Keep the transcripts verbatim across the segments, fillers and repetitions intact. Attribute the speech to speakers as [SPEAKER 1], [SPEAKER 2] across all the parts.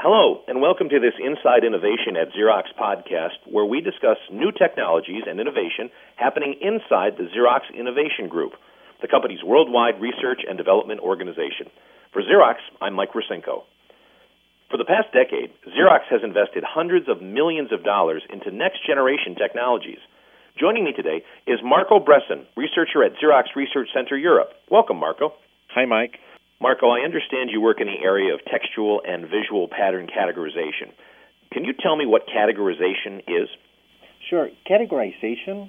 [SPEAKER 1] Hello, and welcome to this Inside Innovation at Xerox podcast, where we discuss new technologies and innovation happening inside the Xerox Innovation Group, the company's worldwide research and development organization. For Xerox, I'm Mike Rosinko. For the past decade, Xerox has invested hundreds of millions of dollars into next-generation technologies. Joining me today is Marco Bresson, researcher at Xerox Research Center Europe. Welcome, Marco.
[SPEAKER 2] Hi, Mike.
[SPEAKER 1] Marco, I understand you work in the area of textual and visual pattern categorization. Can you tell me what categorization is?
[SPEAKER 2] Sure. Categorization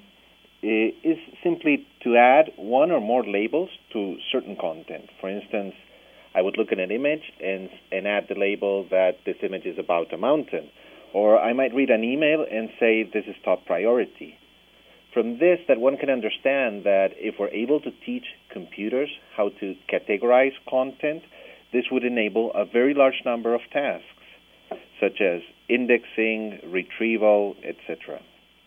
[SPEAKER 2] is simply to add one or more labels to certain content. For instance, I would look at an image and, and add the label that this image is about a mountain. Or I might read an email and say this is top priority. From this, that one can understand that if we're able to teach computers how to categorize content, this would enable a very large number of tasks, such as indexing, retrieval, et cetera.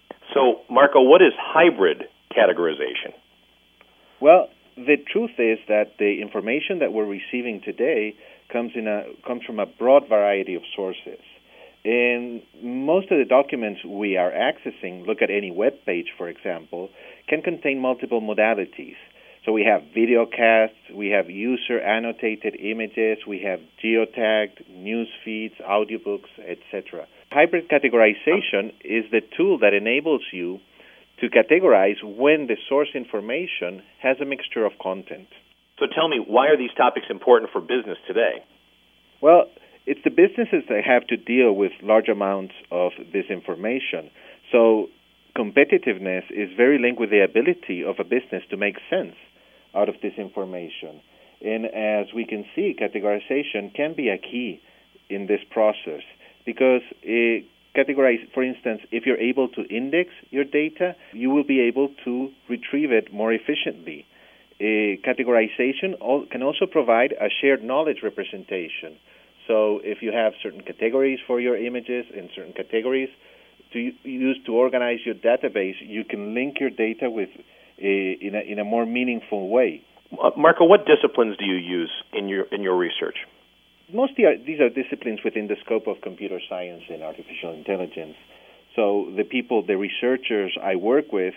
[SPEAKER 1] So, Marco, what is hybrid categorization?
[SPEAKER 2] Well, the truth is that the information that we're receiving today comes in a comes from a broad variety of sources. And most of the documents we are accessing, look at any web page, for example, can contain multiple modalities. So we have video casts, we have user-annotated images, we have geotagged news feeds, audiobooks, et cetera. Hybrid categorization is the tool that enables you to categorize when the source information has a mixture of content.
[SPEAKER 1] So tell me, why are these topics important for business today?
[SPEAKER 2] Well, it's the businesses that have to deal with large amounts of this information. So competitiveness is very linked with the ability of a business to make sense out of this information. And as we can see, categorization can be a key in this process because it categorize, for instance, if you're able to index your data, you will be able to retrieve it more efficiently. A categorization can also provide a shared knowledge representation. So if you have certain categories for your images and certain categories to use to organize your database, you can link your data with a, in a in a more meaningful way.
[SPEAKER 1] Uh, Marco, what disciplines do you use in your in your research?
[SPEAKER 2] Mostly are, these are disciplines within the scope of computer science and artificial intelligence. So the people, the researchers I work with,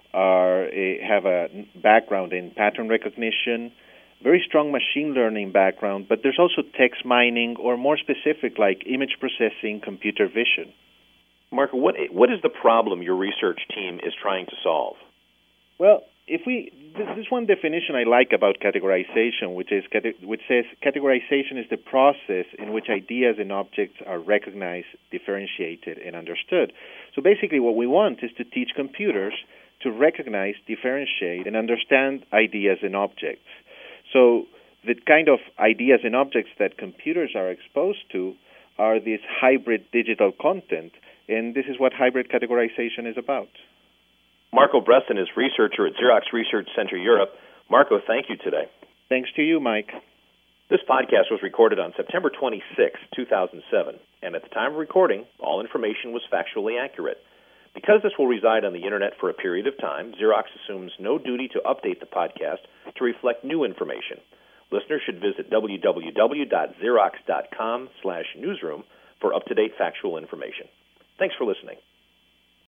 [SPEAKER 2] are uh, have a background in pattern recognition, very strong machine learning background, but there's also text mining or more specific like image processing, computer vision.
[SPEAKER 1] Marco, what what is the problem your research team is trying to solve?
[SPEAKER 2] Well, if we there's one definition I like about categorization, which is which says categorization is the process in which ideas and objects are recognized, differentiated, and understood. So basically what we want is to teach computers to recognize, differentiate, and understand ideas and objects. So the kind of ideas and objects that computers are exposed to are this hybrid digital content, and this is what hybrid categorization is about.
[SPEAKER 1] Marco Bresson is researcher at Xerox Research Center Europe. Marco, thank you today.
[SPEAKER 2] Thanks to you, Mike.
[SPEAKER 1] This podcast was recorded on September twenty-sixth, two thousand seven, and at the time of recording, all information was factually accurate. Because this will reside on the Internet for a period of time, Xerox assumes no duty to update the podcast to reflect new information. Listeners should visit w w w dot xerox dot com slash newsroom for up-to-date factual information. Thanks for listening.